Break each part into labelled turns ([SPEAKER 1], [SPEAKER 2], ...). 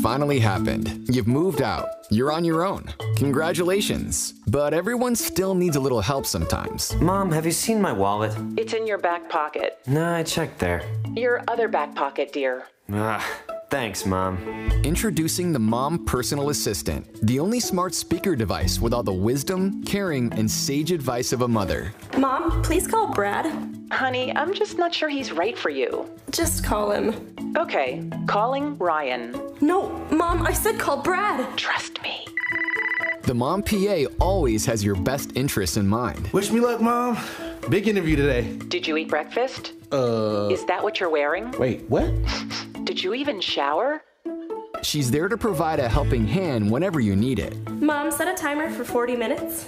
[SPEAKER 1] finally happened. You've moved out. You're on your own. Congratulations. But everyone still needs a little help sometimes.
[SPEAKER 2] Mom, have you seen my wallet?
[SPEAKER 3] It's in your back pocket.
[SPEAKER 2] No, I checked there.
[SPEAKER 3] Your other back pocket, dear.
[SPEAKER 2] Thanks, Mom.
[SPEAKER 1] Introducing the Mom Personal Assistant, the only smart speaker device with all the wisdom, caring, and sage advice of a mother.
[SPEAKER 4] Mom, please call Brad.
[SPEAKER 3] Honey, I'm just not sure he's right for you.
[SPEAKER 4] Just call him.
[SPEAKER 3] Okay, calling Ryan.
[SPEAKER 4] No, Mom, I said call Brad.
[SPEAKER 3] Trust me.
[SPEAKER 1] The Mom PA always has your best interests in mind.
[SPEAKER 5] Wish me luck, Mom. Big interview today.
[SPEAKER 3] Did you eat breakfast? Is that what you're wearing?
[SPEAKER 5] Wait, what?
[SPEAKER 3] Did you even shower?
[SPEAKER 1] She's there to provide a helping hand whenever you need it.
[SPEAKER 4] Mom, set a timer for 40 minutes.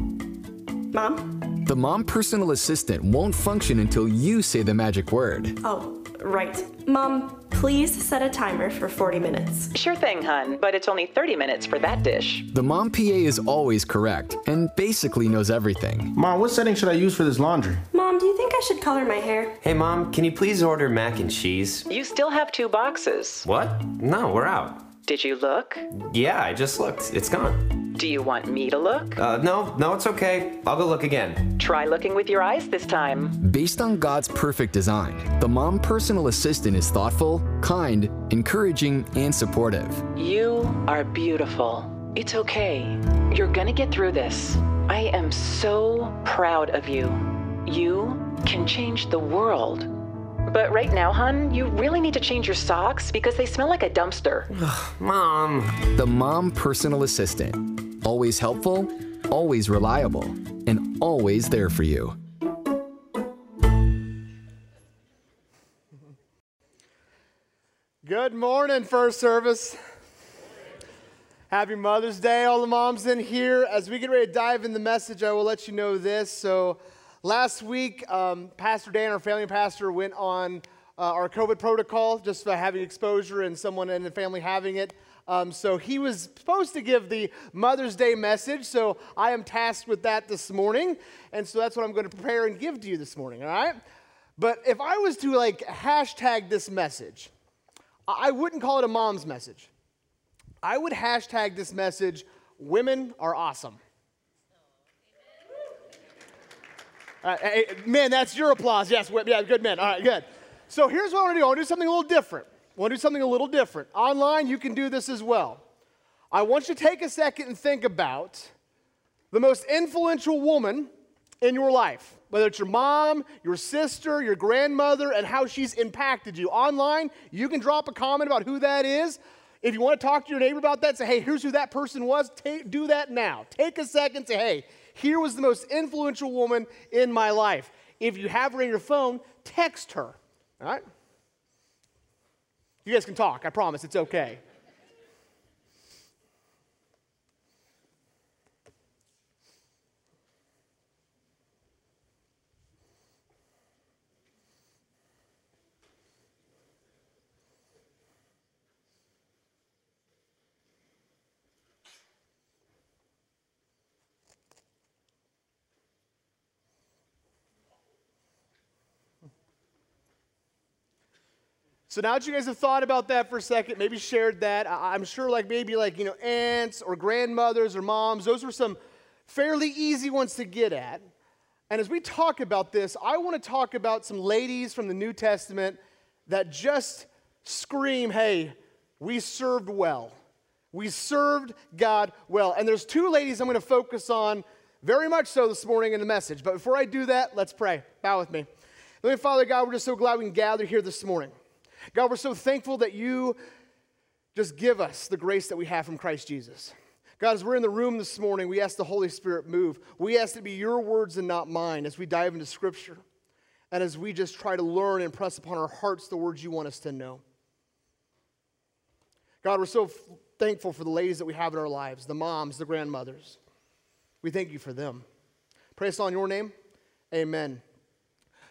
[SPEAKER 4] Mom?
[SPEAKER 1] The Mom Personal Assistant won't function until you say the magic word.
[SPEAKER 4] Oh, right. Mom, please set a timer for 40 minutes.
[SPEAKER 3] Sure thing, hun, but it's only 30 minutes for that dish.
[SPEAKER 1] The Mom PA is always correct and basically knows everything.
[SPEAKER 5] Mom, what setting should I use for this laundry?
[SPEAKER 4] Mom, do you think I should color my hair?
[SPEAKER 2] Hey, Mom, can you please order mac and cheese?
[SPEAKER 3] You still have 2 boxes.
[SPEAKER 2] What? No, we're out.
[SPEAKER 3] Did you look?
[SPEAKER 2] Yeah, I just looked. It's gone.
[SPEAKER 3] Do you want me to look?
[SPEAKER 2] No, it's okay. I'll go look again.
[SPEAKER 3] Try looking with your eyes this time.
[SPEAKER 1] Based on God's perfect design, the Mom Personal Assistant is thoughtful, kind, encouraging, and supportive.
[SPEAKER 3] You are beautiful. It's okay. You're gonna get through this. I am so proud of you. You can change the world. But right now, hun, you really need to change your socks because they smell like a dumpster.
[SPEAKER 2] Mom.
[SPEAKER 1] The Mom Personal Assistant. Always helpful, always reliable, and always there for you.
[SPEAKER 6] Good morning, First Service. Happy Mother's Day, all the moms in here. As we get ready to dive in the message, I will let you know this. So last week, Pastor Dan, our family pastor, went on our COVID protocol just for having exposure and someone in the family having it. So he was supposed to give the Mother's Day message, so I am tasked with that this morning. And so that's what I'm going to prepare and give to you this morning, all right? But if I was to hashtag this message, I wouldn't call it a mom's message. I would hashtag this message, women are awesome. Hey, man, that's your applause. Yes, yeah, good men. All right, good. So here's what I want to do. I want to do something a little different. Online, you can do this as well. I want you to take a second and think about the most influential woman in your life, whether it's your mom, your sister, your grandmother, and how she's impacted you. Online, you can drop a comment about who that is. If you want to talk to your neighbor about that, say, hey, here's who that person was. Do that now. Take a second, say, hey, here was the most influential woman in my life. If you have her in your phone, text her, all right? You guys can talk, I promise, it's okay. So now that you guys have thought about that for a second, maybe shared that, I'm sure aunts or grandmothers or moms, those were some fairly easy ones to get at. And as we talk about this, I want to talk about some ladies from the New Testament that just scream, hey, we served well. We served God well. And there's 2 ladies I'm going to focus on very much so this morning in the message. But before I do that, let's pray. Bow with me. Heavenly Father, God, we're just so glad we can gather here this morning. God, we're so thankful that you just give us the grace that we have from Christ Jesus. God, as we're in the room this morning, we ask the Holy Spirit move. We ask it to be your words and not mine as we dive into Scripture and as we just try to learn and press upon our hearts the words you want us to know. God, we're so thankful for the ladies that we have in our lives, the moms, the grandmothers. We thank you for them. Pray us all in your name. Amen.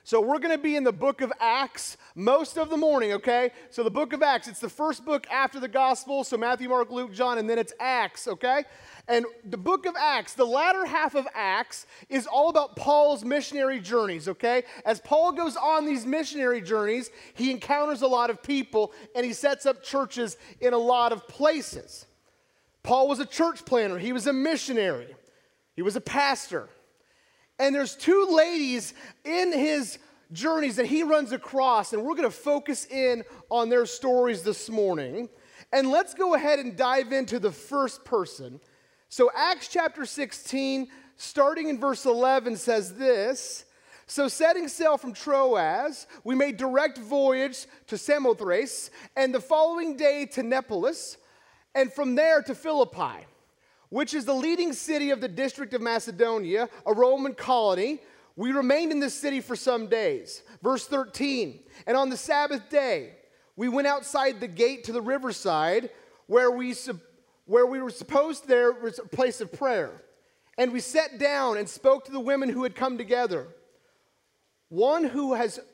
[SPEAKER 6] So we're going to be in the book of Acts most of the morning, okay? So the book of Acts, it's the first book after the gospel, so Matthew, Mark, Luke, John, and then it's Acts, okay? And the book of Acts, the latter half of Acts, is all about Paul's missionary journeys, okay? As Paul goes on these missionary journeys, he encounters a lot of people, and he sets up churches in a lot of places. Paul was a church planner. He was a missionary. He was a pastor. And there's two ladies in his journeys that he runs across, and we're going to focus in on their stories this morning. And let's go ahead and dive into the first person. So Acts chapter 16, starting in verse 11, says this: "So setting sail from Troas, we made direct voyage to Samothrace, and the following day to Neapolis, and from there to Philippi, which is the leading city of the district of Macedonia, a Roman colony. We remained in this city for some days." Verse 13, "And on the Sabbath day, we went outside the gate to the riverside, where we were supposed there was a place of prayer. And we sat down and spoke to the women who had come together. One who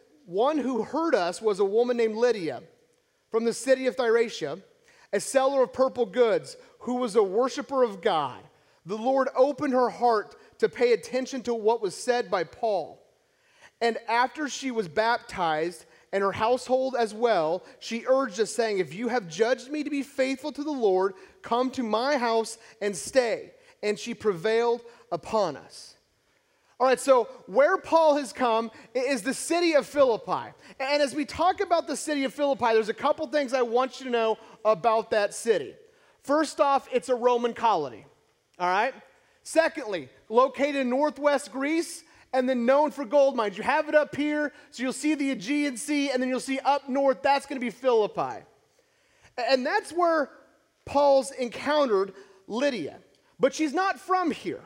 [SPEAKER 6] heard us was a woman named Lydia from the city of Thyatira, a seller of purple goods, who was a worshiper of God. The Lord opened her heart to pay attention to what was said by Paul. And after she was baptized, and her household as well, she urged us, saying, 'If you have judged me to be faithful to the Lord, come to my house and stay.' And she prevailed upon us." All right, so where Paul has come is the city of Philippi. And as we talk about the city of Philippi, there's a couple things I want you to know about that city. First off, it's a Roman colony, all right? Secondly, located in northwest Greece and then known for gold mines. You have it up here, so you'll see the Aegean Sea, and then you'll see up north, that's going to be Philippi. And that's where Paul's encountered Lydia. But she's not from here.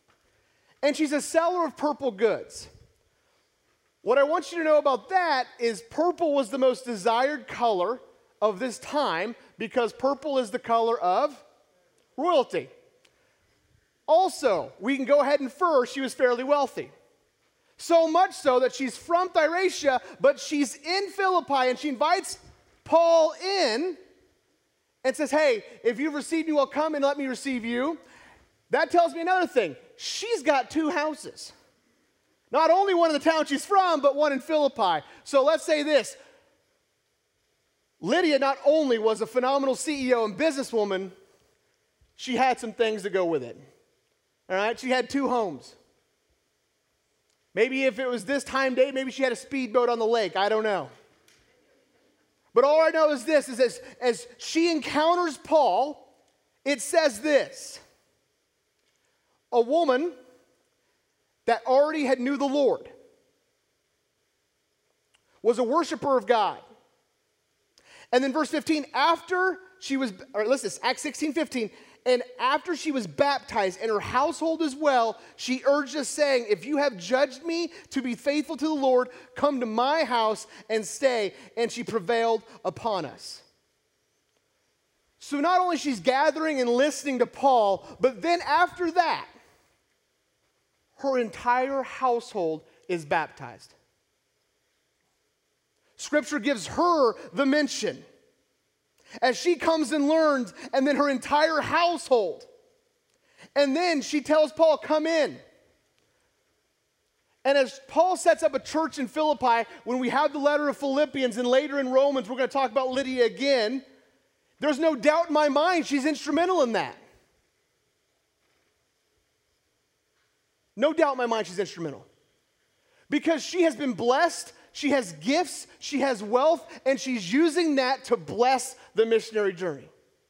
[SPEAKER 6] And she's a seller of purple goods. What I want you to know about that is purple was the most desired color of this time because purple is the color of royalty. Also, we can go ahead and infer she was fairly wealthy. So much so that she's from Thyatira, but she's in Philippi, and she invites Paul in and says, "Hey, if you've received me, well, come and let me receive you." That tells me another thing. She's got two houses. Not only one in the town she's from, but one in Philippi. So let's say this. Lydia not only was a phenomenal CEO and businesswoman, she had some things to go with it. All right? She had two homes. Maybe if it was this time date, maybe she had a speedboat on the lake. I don't know. But all I know is this, is as she encounters Paul, it says this: a woman that already had knew the Lord, was a worshiper of God. And then verse 15, after she was, or listen, Acts 16:15, "And after she was baptized, and her household as well, she urged us, saying, 'If you have judged me to be faithful to the Lord, come to my house and stay.' And she prevailed upon us." So not only she's gathering and listening to Paul, but then after that, her entire household is baptized. Scripture gives her the mention as she comes and learns, and then her entire household. And then she tells Paul, "Come in." And as Paul sets up a church in Philippi, when we have the letter of Philippians and later in Romans, we're going to talk about Lydia again, there's no doubt in my mind she's instrumental in that. No doubt in my mind she's instrumental. Because she has been blessed, she has gifts, she has wealth, and she's using that to bless the missionary journey.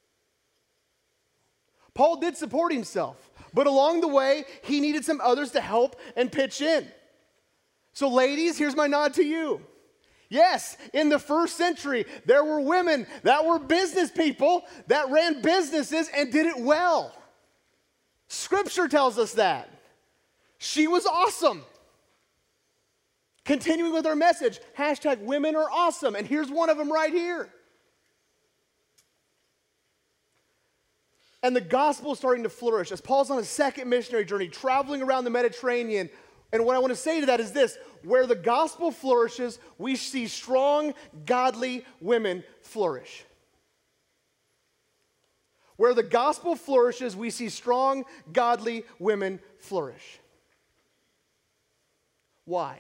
[SPEAKER 6] Paul did support himself, but along the way, he needed some others to help and pitch in. So ladies, here's my nod to you. Yes, in the first century, there were women that were business people that ran businesses and did it well. Scripture tells us that. She was awesome. Continuing with our message, hashtag women are awesome. And here's one of them right here. And the gospel is starting to flourish as Paul's on a second missionary journey, traveling around the Mediterranean And what I want to say to that is this: where the gospel flourishes, we see strong, godly women flourish. Where the gospel flourishes, we see strong, godly women flourish. Why?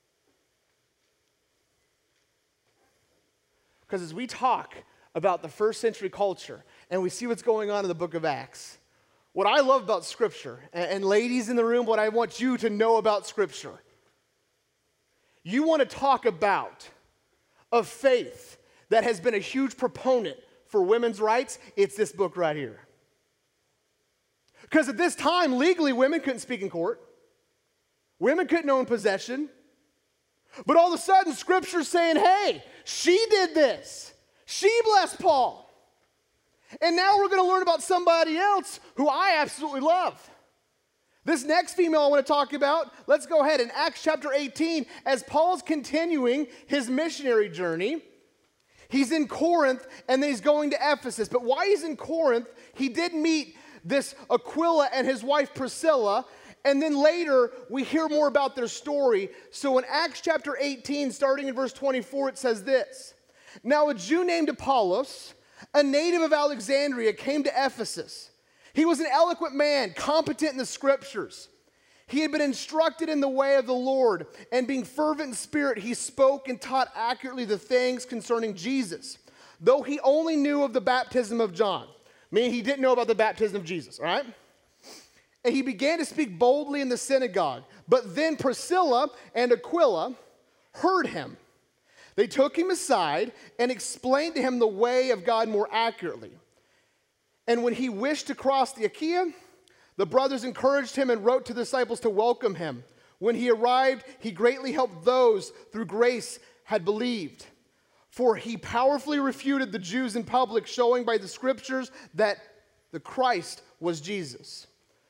[SPEAKER 6] Because as we talk about the first century culture and we see what's going on in the book of Acts, what I love about Scripture, and ladies in the room, what I want you to know about Scripture, you want to talk about a faith that has been a huge proponent for women's rights, it's this book right here. Because at this time, legally, women couldn't speak in court. Women couldn't own possession. But all of a sudden, Scripture's saying, hey, she did this. She blessed Paul. And now we're going to learn about somebody else who I absolutely love. This next female I want to talk about, let's go ahead. In Acts chapter 18, as Paul's continuing his missionary journey, he's in Corinth and then he's going to Ephesus. But while he's in Corinth, he did meet this Aquila and his wife Priscilla. And then later, we hear more about their story. So in Acts chapter 18, starting in verse 24, it says this: Now a Jew named Apollos, a native of Alexandria, came to Ephesus. He was an eloquent man, competent in the scriptures. He had been instructed in the way of the Lord, and being fervent in spirit, he spoke and taught accurately the things concerning Jesus, though he only knew of the baptism of John. Meaning he didn't know about the baptism of Jesus, all right? And he began to speak boldly in the synagogue. But then Priscilla and Aquila heard him. They took him aside and explained to him the way of God more accurately. And when he wished to cross the Achaia, the brothers encouraged him and wrote to the disciples to welcome him. When he arrived, he greatly helped those through grace had believed. For he powerfully refuted the Jews in public, showing by the scriptures that the Christ was Jesus.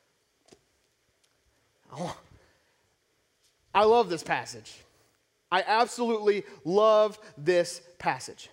[SPEAKER 6] Oh, I love this passage. I absolutely love this passage.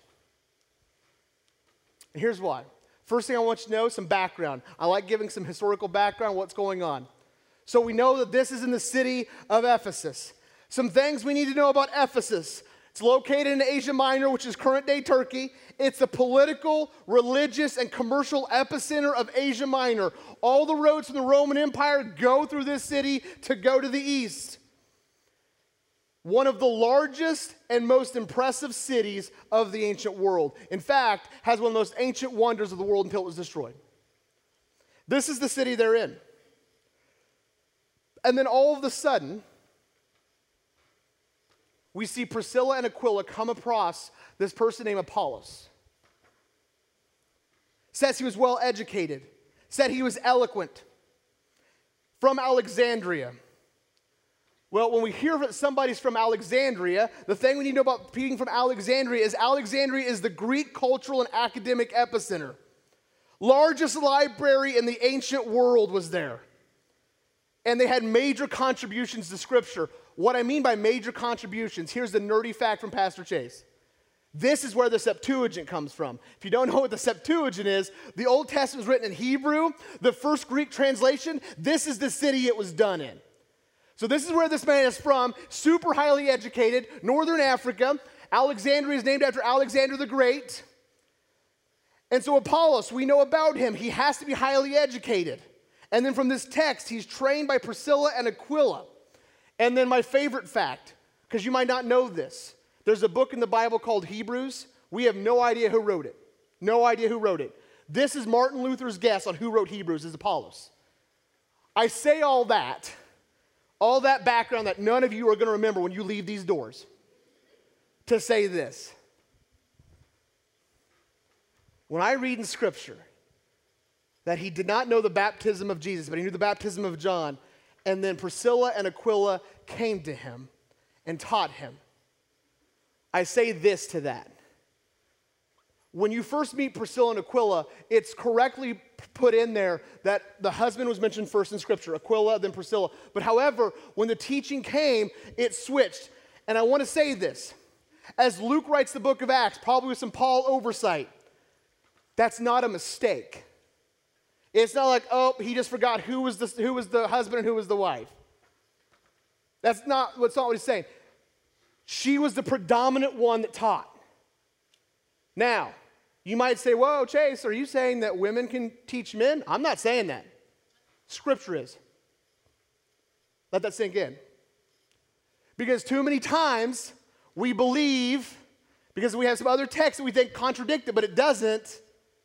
[SPEAKER 6] And here's why. First thing I want you to know, some background. I like giving some historical background, what's going on. So we know that this is in the city of Ephesus. Some things we need to know about Ephesus. It's located in Asia Minor, which is current-day Turkey. It's the political, religious, and commercial epicenter of Asia Minor. All the roads from the Roman Empire go through this city to go to the east. One of the largest and most impressive cities of the ancient world. In fact, has one of the most ancient wonders of the world until it was destroyed. This is the city they're in. And then all of a sudden, we see Priscilla and Aquila come across this person named Apollos. Says he was well educated. Said he was eloquent. From Alexandria. Well, when we hear that somebody's from Alexandria, the thing we need to know about being from Alexandria is the Greek cultural and academic epicenter. Largest library in the ancient world was there. And they had major contributions to Scripture. What I mean by major contributions, here's the nerdy fact from Pastor Chase. This is where the Septuagint comes from. If you don't know what the Septuagint is, the Old Testament was written in Hebrew. The first Greek translation, this is the city it was done in. So this is where this man is from, super highly educated, northern Africa. Alexandria is named after Alexander the Great. And so Apollos, we know about him. He has to be highly educated. And then from this text, he's trained by Priscilla and Aquila. And then my favorite fact, because you might not know this, there's a book in the Bible called Hebrews. We have no idea who wrote it. No idea who wrote it. This is Martin Luther's guess on who wrote Hebrews is Apollos. I say all that background that none of you are going to remember when you leave these doors, to say this. When I read in Scripture that he did not know the baptism of Jesus, but he knew the baptism of John, and then Priscilla and Aquila came to him and taught him, I say this to that. When you first meet Priscilla and Aquila, it's correctly put in there that the husband was mentioned first in Scripture, Aquila, then Priscilla. But however, when the teaching came, it switched. And I want to say this. As Luke writes the book of Acts, probably with some Paul oversight, that's not a mistake. It's not like, oh, he just forgot who was the husband and who was the wife. That's not what he's saying. She was the predominant one that taught. Now, you might say, whoa, Chase, are you saying that women can teach men? I'm not saying that. Scripture is. Let that sink in. Because too many times we believe, because we have some other texts that we think contradict it, but it doesn't,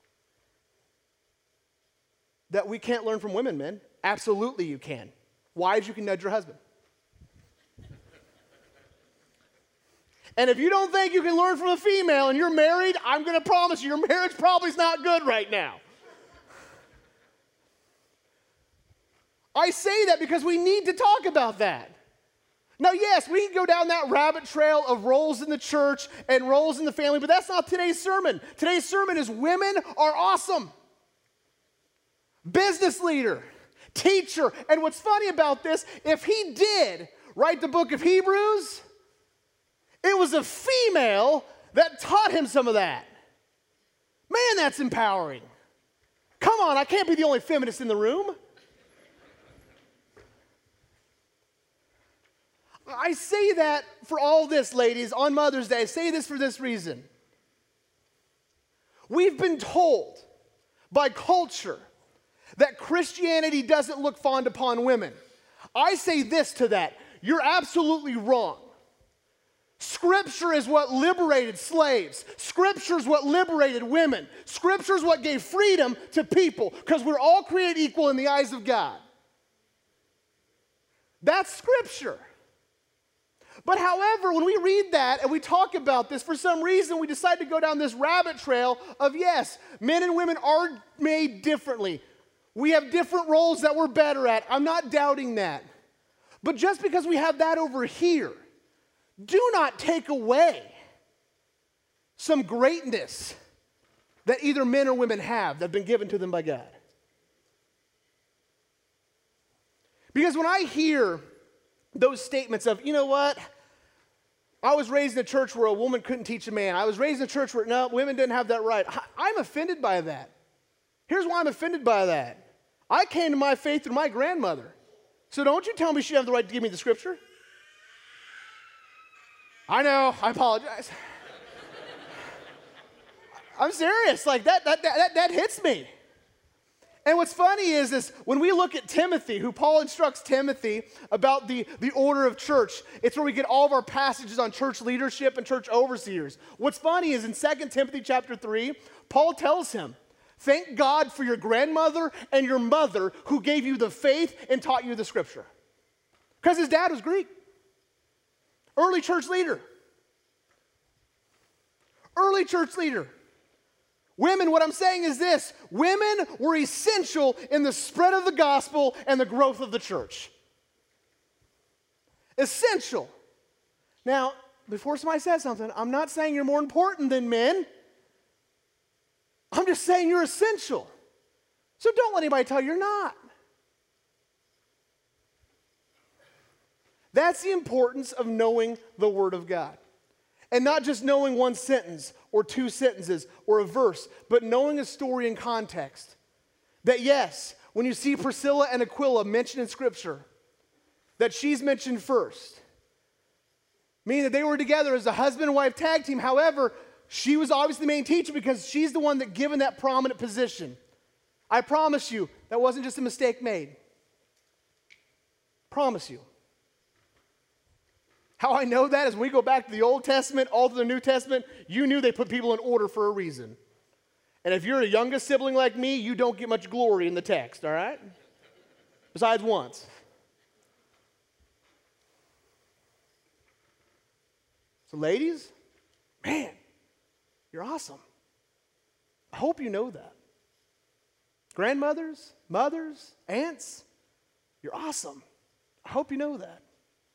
[SPEAKER 6] that we can't learn from women, men. Absolutely you can. Wives, you can nudge your husband. And if you don't think you can learn from a female and you're married, I'm going to promise you your marriage probably is not good right now. I say that because we need to talk about that. Now, yes, we can go down that rabbit trail of roles in the church and roles in the family, but that's not today's sermon. Today's sermon is women are awesome. Business leader, teacher, and what's funny about this, if he did write the book of Hebrews, it was a female that taught him some of that. Man, that's empowering. Come on, I can't be the only feminist in the room. I say that for all this, ladies, on Mother's Day. I say this for this reason. We've been told by culture that Christianity doesn't look fond upon women. I say this to that. You're absolutely wrong. Scripture is what liberated slaves. Scripture is what liberated women. Scripture is what gave freedom to people because we're all created equal in the eyes of God. That's Scripture. But however, when we read that and we talk about this, for some reason we decide to go down this rabbit trail of yes, men and women are made differently. We have different roles that we're better at. I'm not doubting that. But just because we have that over here, do not take away some greatness that either men or women have that have been given to them by God. Because when I hear those statements of, you know what, I was raised in a church where a woman couldn't teach a man. I was raised in a church where, no, women didn't have that right. I'm offended by that. Here's why I'm offended by that. I came to my faith through my grandmother. So don't you tell me she have the right to give me the scripture. I know, I apologize. I'm serious, like that hits me. And what's funny is when we look at Timothy, who Paul instructs Timothy about the order of church, it's where we get all of our passages on church leadership and church overseers. What's funny is in 2 Timothy chapter 3, Paul tells him, thank God for your grandmother and your mother who gave you the faith and taught you the scripture. Because his dad was Greek. Early church leader. Early church leader. Women, what I'm saying is this. Women were essential in the spread of the gospel and the growth of the church. Essential. Now, before somebody says something, I'm not saying you're more important than men. I'm just saying you're essential. So don't let anybody tell you you're not. That's the importance of knowing the Word of God. And not just knowing one sentence or two sentences or a verse, but knowing a story in context. That yes, when you see Priscilla and Aquila mentioned in Scripture, that she's mentioned first. Meaning that they were together as a husband and wife tag team. However, she was obviously the main teacher because she's the one that given that prominent position. I promise you, that wasn't just a mistake made. Promise you. How I know that is when we go back to the Old Testament, all to the New Testament, you knew they put people in order for a reason. And if you're a youngest sibling like me, you don't get much glory in the text, all right? Besides once. So ladies, man, you're awesome. I hope you know that. Grandmothers, mothers, aunts, you're awesome. I hope you know that.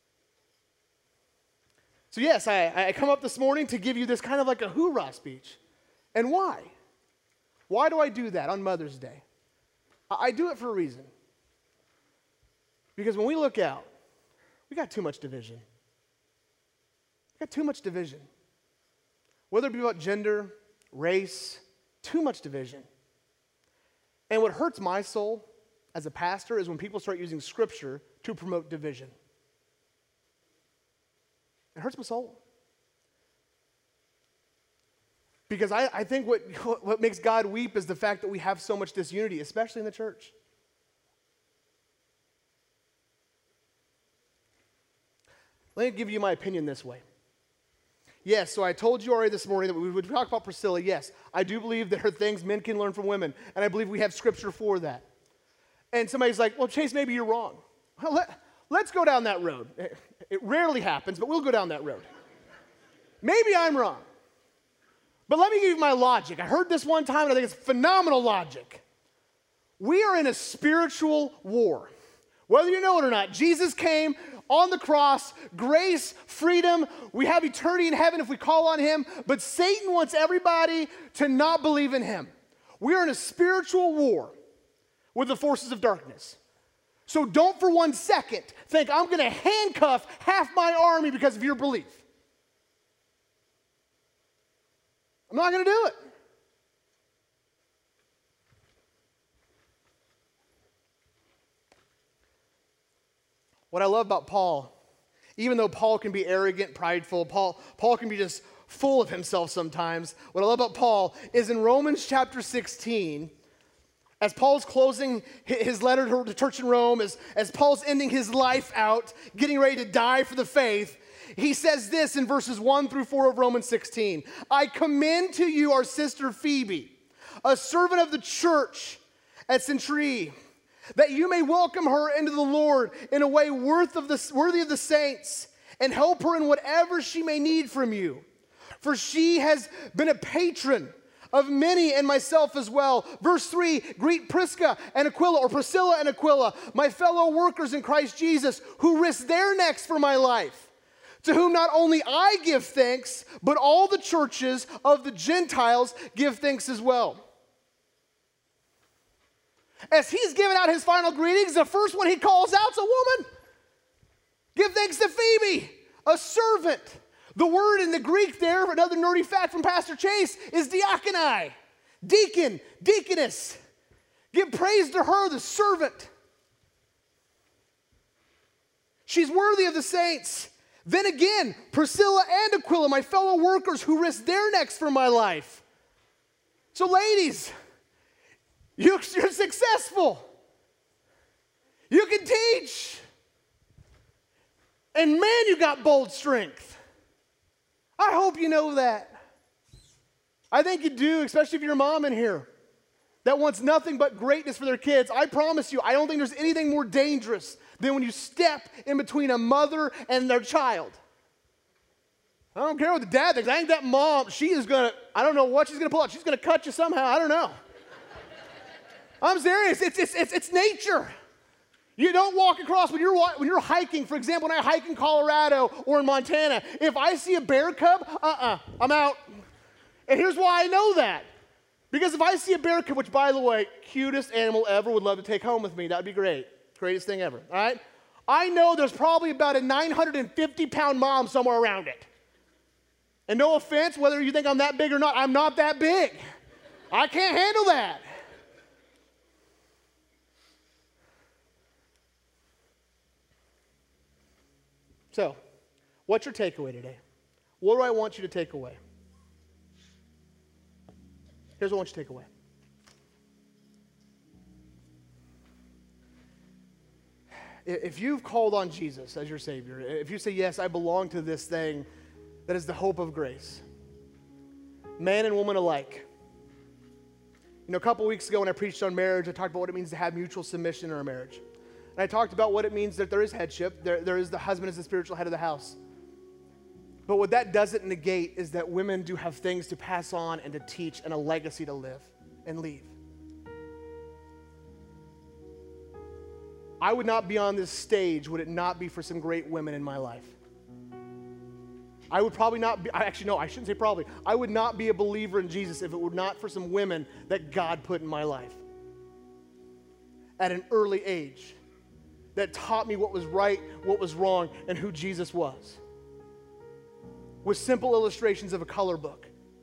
[SPEAKER 6] So yes, I come up this morning to give you this kind of like a hoorah speech. And why? Why do I do that on Mother's Day? I do it for a reason. Because when we look out, we got too much division. We got too much division. Whether it be about gender, race, too much division. And what hurts my soul as a pastor is when people start using Scripture to promote division. It hurts my soul. Because I think what makes God weep is the fact that we have so much disunity, especially in the church. Let me give you my opinion this way. Yes, so I told you already this morning that we would talk about Priscilla. Yes, I do believe there are things men can learn from women, and I believe we have scripture for that. And somebody's like, well, Chase, maybe you're wrong. Well, let's go down that road. It rarely happens, but we'll go down that road. Maybe I'm wrong. But let me give you my logic. I heard this one time, and I think it's phenomenal logic. We are in a spiritual war. Whether you know it or not, Jesus came on the cross, grace, freedom. We have eternity in heaven if we call on him. But Satan wants everybody to not believe in him. We are in a spiritual war with the forces of darkness. So don't for 1 second think I'm going to handcuff half my army because of your belief. I'm not going to do it. What I love about Paul, even though Paul can be arrogant, prideful, Paul can be just full of himself sometimes. What I love about Paul is in Romans chapter 16, as Paul's closing his letter to the church in Rome, as Paul's ending his life out, getting ready to die for the faith, he says this in verses 1 through 4 of Romans 16. I commend to you our sister Phoebe, a servant of the church at Cenchreae, that you may welcome her into the Lord in a way worthy of the saints, and help her in whatever she may need from you. For she has been a patron of many and myself as well. Verse 3, greet Priscilla and Aquila, my fellow workers in Christ Jesus, who risked their necks for my life, to whom not only I give thanks, but all the churches of the Gentiles give thanks as well. As he's giving out his final greetings, the first one he calls out is a woman. Give thanks to Phoebe, a servant. The word in the Greek there, another nerdy fact from Pastor Chase, is diakonai, deacon, deaconess. Give praise to her, the servant. She's worthy of the saints. Then again, Priscilla and Aquila, my fellow workers who risked their necks for my life. So ladies, you're successful. You can teach. And man, you got bold strength. I hope you know that. I think you do, especially if you're a mom in here that wants nothing but greatness for their kids. I promise you, I don't think there's anything more dangerous than when you step in between a mother and their child. I don't care what the dad thinks. I think that mom, I don't know what she's going to pull out. She's going to cut you somehow. I don't know. I'm serious. It's nature. You don't walk across when you're hiking. For example, when I hike in Colorado or in Montana, if I see a bear cub, I'm out. And here's why I know that. Because if I see a bear cub, which by the way, cutest animal ever, would love to take home with me. That'd be great. Greatest thing ever. All right? I know there's probably about a 950-pound mom somewhere around it. And no offense, whether you think I'm that big or not, I'm not that big. I can't handle that. So, what's your takeaway today? What do I want you to take away? Here's what I want you to take away. If you've called on Jesus as your Savior, if you say, yes, I belong to this thing that is the hope of grace, man and woman alike. You know, a couple weeks ago when I preached on marriage, I talked about what it means to have mutual submission in our marriage. And I talked about what it means that there is headship. There is the husband as the spiritual head of the house. But what that doesn't negate is that women do have things to pass on and to teach and a legacy to live and leave. I would not be on this stage would it not be for some great women in my life. I would probably not be, actually no, I shouldn't say probably. I would not be a believer in Jesus if it were not for some women that God put in my life at an early age that taught me what was right, what was wrong, and who Jesus was, with simple illustrations of a color book.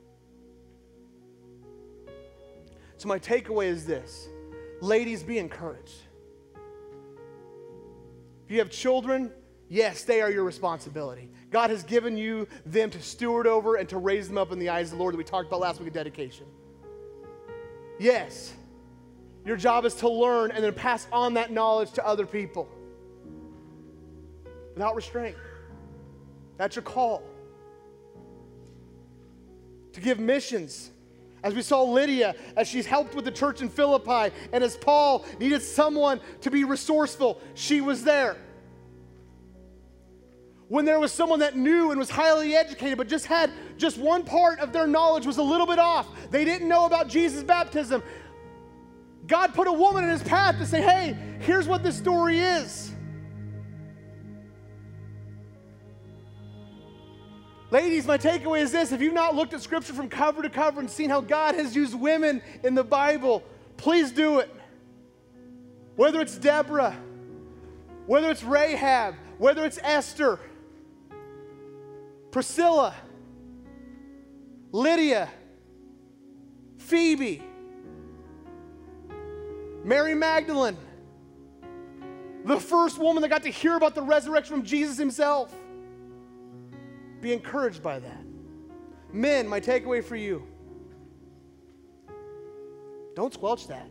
[SPEAKER 6] So my takeaway is this. Ladies, be encouraged. If you have children, Yes, they are your responsibility. God has given you them to steward over and to raise them up in the eyes of the Lord that we talked about last week of dedication. Yes, your job is to learn and then pass on that knowledge to other people without restraint. That's your call. To give missions. As we saw Lydia, as she's helped with the church in Philippi, and as Paul needed someone to be resourceful, she was there. When there was someone that knew and was highly educated, but just had just one part of their knowledge was a little bit off, they didn't know about Jesus' baptism, God put a woman in his path to say, hey, here's what this story is. Ladies, my takeaway is this: if you've not looked at Scripture from cover to cover and seen how God has used women in the Bible, please do it. Whether it's Deborah, whether it's Rahab, whether it's Esther, Priscilla, Lydia, Phoebe, Mary Magdalene, the first woman that got to hear about the resurrection from Jesus himself. Be encouraged by that. Men, my takeaway for you: don't squelch that.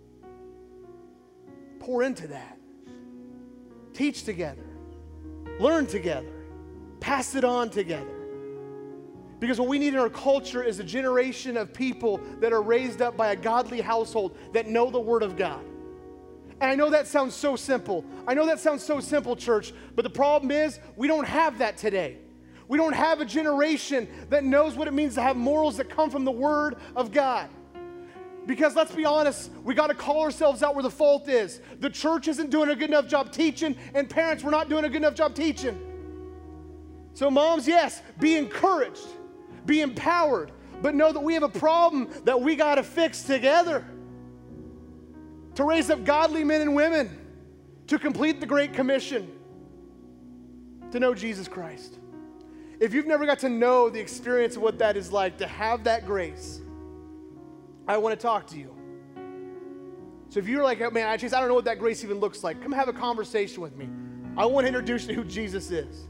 [SPEAKER 6] Pour into that. Teach together. Learn together. Pass it on together. Because what we need in our culture is a generation of people that are raised up by a godly household that know the Word of God. And I know that sounds so simple. I know that sounds so simple, church, but the problem is we don't have that today. We don't have a generation that knows what it means to have morals that come from the Word of God. Because let's be honest, we got to call ourselves out where the fault is. The church isn't doing a good enough job teaching, and parents, we're not doing a good enough job teaching. So moms, yes, be encouraged, be empowered, but know that we have a problem that we got to fix together to raise up godly men and women to complete the Great Commission, to know Jesus Christ. If you've never got to know the experience of what that is like, to have that grace, I want to talk to you. So if you're like, oh, man, Chase, I don't know what that grace even looks like, come have a conversation with me. I want to introduce you to who Jesus is.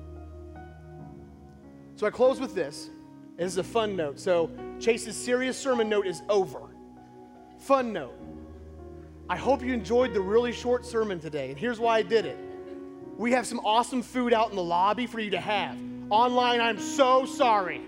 [SPEAKER 6] So I close with this. This is a fun note. So Chase's serious sermon note is over. Fun note. I hope you enjoyed the really short sermon today, and here's why I did it. We have some awesome food out in the lobby for you to have. Online, I'm so sorry.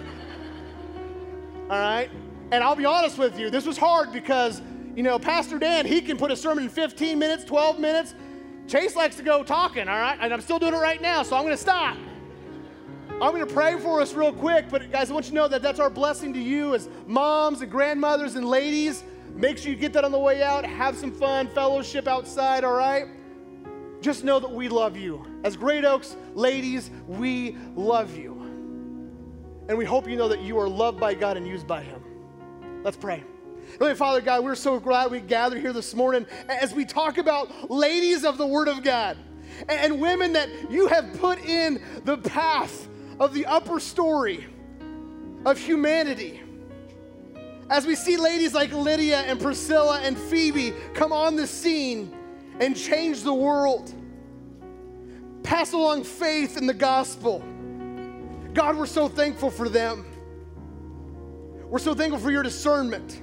[SPEAKER 6] All right? And I'll be honest with you, this was hard because, you know, Pastor Dan, he can put a sermon in 15 minutes, 12 minutes. Chase likes to go talking, all right? And I'm still doing it right now, so I'm going to stop. I'm going to pray for us real quick, but guys, I want you to know that that's our blessing to you as moms and grandmothers and ladies. Make sure you get that on the way out. Have some fun, fellowship outside, all right? Just know that we love you. As Great Oaks ladies, we love you. And we hope you know that you are loved by God and used by Him. Let's pray. Heavenly Father, God, we're so glad we gathered here this morning as we talk about ladies of the Word of God and women that you have put in the path of the upper story of humanity. As we see ladies like Lydia and Priscilla and Phoebe come on the scene and change the world, pass along faith in the gospel. God, we're so thankful for them. We're so thankful for your discernment.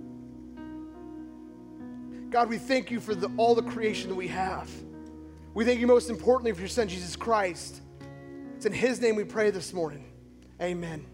[SPEAKER 6] God, we thank you for all the creation that we have. We thank you most importantly for your Son, Jesus Christ. It's in His name we pray this morning. Amen.